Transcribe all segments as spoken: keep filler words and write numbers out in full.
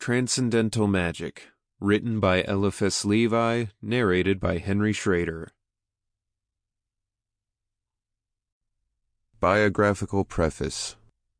Transcendental Magic, written by Eliphas Levi, narrated by Henry Schrader. Biographical Preface.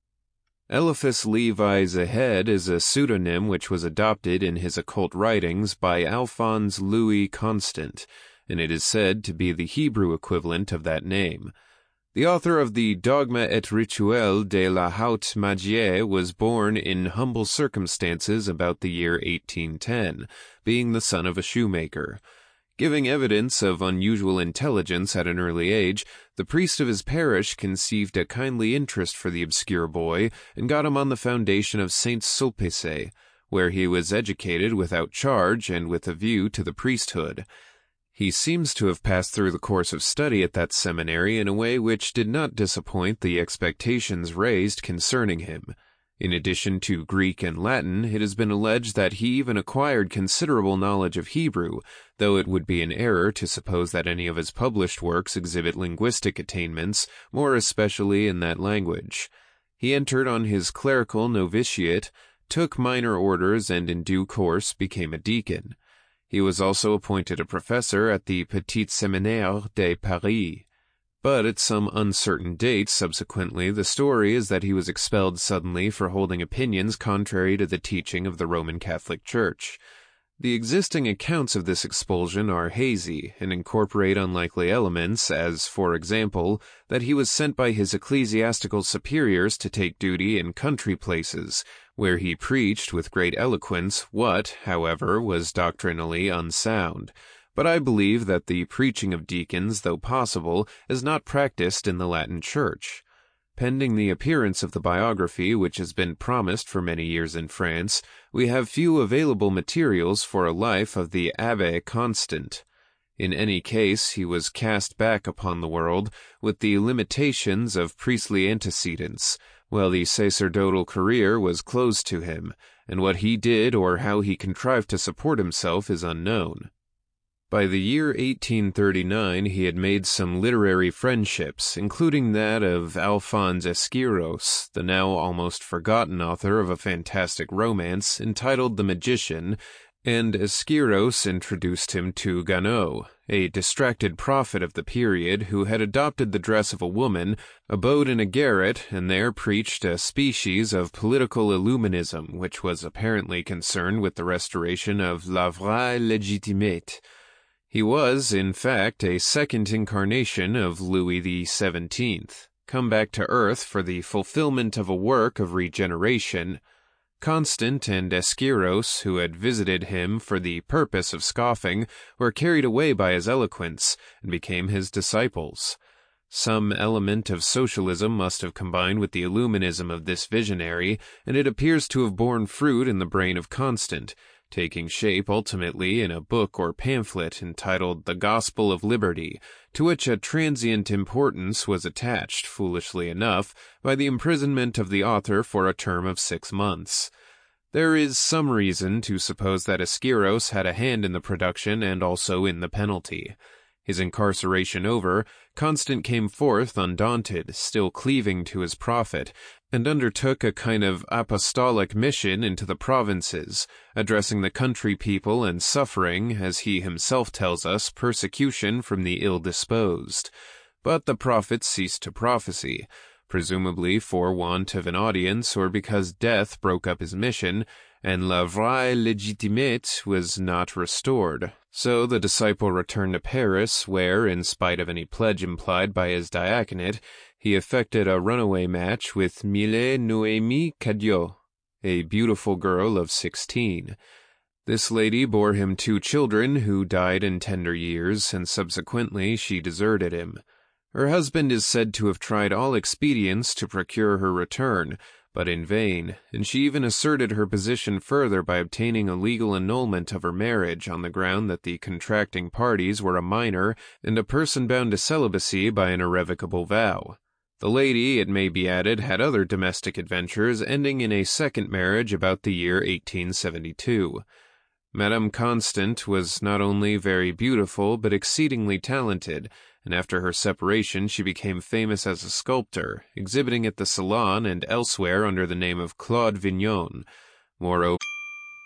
Eliphas Levi Zahed is a pseudonym which was adopted in his occult writings by Alphonse Louis Constant, and it is said to be the Hebrew equivalent of that name. The author of the Dogme et Rituel de la Haute Magie was born in humble circumstances about the year eighteen ten, being the son of a shoemaker. Giving evidence of unusual intelligence at an early age, the priest of his parish conceived a kindly interest for the obscure boy and got him on the foundation of Saint Sulpice, where he was educated without charge and with a view to the priesthood. He seems to have passed through the course of study at that seminary in a way which did not disappoint the expectations raised concerning him. In addition to Greek and Latin, it has been alleged that he even acquired considerable knowledge of Hebrew, though it would be an error to suppose that any of his published works exhibit linguistic attainments, more especially in that language. He entered on his clerical novitiate, took minor orders, and in due course became a deacon. He was also appointed a professor at the Petit Séminaire de Paris. But at some uncertain date subsequently, the story is that he was expelled suddenly for holding opinions contrary to the teaching of the Roman Catholic Church. The existing accounts of this expulsion are hazy and incorporate unlikely elements, as, for example, that he was sent by his ecclesiastical superiors to take duty in country places, where he preached with great eloquence what, however, was doctrinally unsound. But I believe that the preaching of deacons, though possible, is not practiced in the Latin Church. Pending the appearance of the biography which has been promised for many years in France, we have few available materials for a life of the Abbé Constant. In any case, he was cast back upon the world with the limitations of priestly antecedents, while the sacerdotal career was closed to him, and what he did or how he contrived to support himself is unknown. By the year eighteen thirty-nine he had made some literary friendships, including that of Alphonse Esquiros, the now almost forgotten author of a fantastic romance entitled The Magician, and Esquiros introduced him to Ganot, a distracted prophet of the period who had adopted the dress of a woman, abode in a garret, and there preached a species of political illuminism which was apparently concerned with the restoration of la vraie légitimité. He was, in fact, a second incarnation of Louis the Seventeenth, come back to earth for the fulfillment of a work of regeneration. Constant and Esquiros, who had visited him for the purpose of scoffing, were carried away by his eloquence, and became his disciples. Some element of socialism must have combined with the illuminism of this visionary, and it appears to have borne fruit in the brain of Constant, taking shape ultimately in a book or pamphlet entitled The Gospel of Liberty, to which a transient importance was attached, foolishly enough, by the imprisonment of the author for a term of six months. There is some reason to suppose that Esquiros had a hand in the production and also in the penalty. His incarceration over, Constant came forth undaunted, still cleaving to his prophet, and undertook a kind of apostolic mission into the provinces, addressing the country people and suffering, as he himself tells us, persecution from the ill-disposed. But the prophet ceased to prophesy, presumably for want of an audience or because death broke up his mission, and la vraie légitimité was not restored. So the disciple returned to Paris, where, in spite of any pledge implied by his diaconate, he effected a runaway match with Mille Noémie Cadieux, a beautiful girl of sixteen. This lady bore him two children who died in tender years, and subsequently she deserted him. Her husband is said to have tried all expedients to procure her return, but in vain, and she even asserted her position further by obtaining a legal annulment of her marriage on the ground that the contracting parties were a minor and a person bound to celibacy by an irrevocable vow. The lady, it may be added, had other domestic adventures, ending in a second marriage about the year eighteen seventy-two. Madame Constant was not only very beautiful, but exceedingly talented, and after her separation she became famous as a sculptor, exhibiting at the Salon and elsewhere under the name of Claude Vignon. Moreover,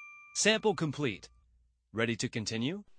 Sample complete. Ready to continue?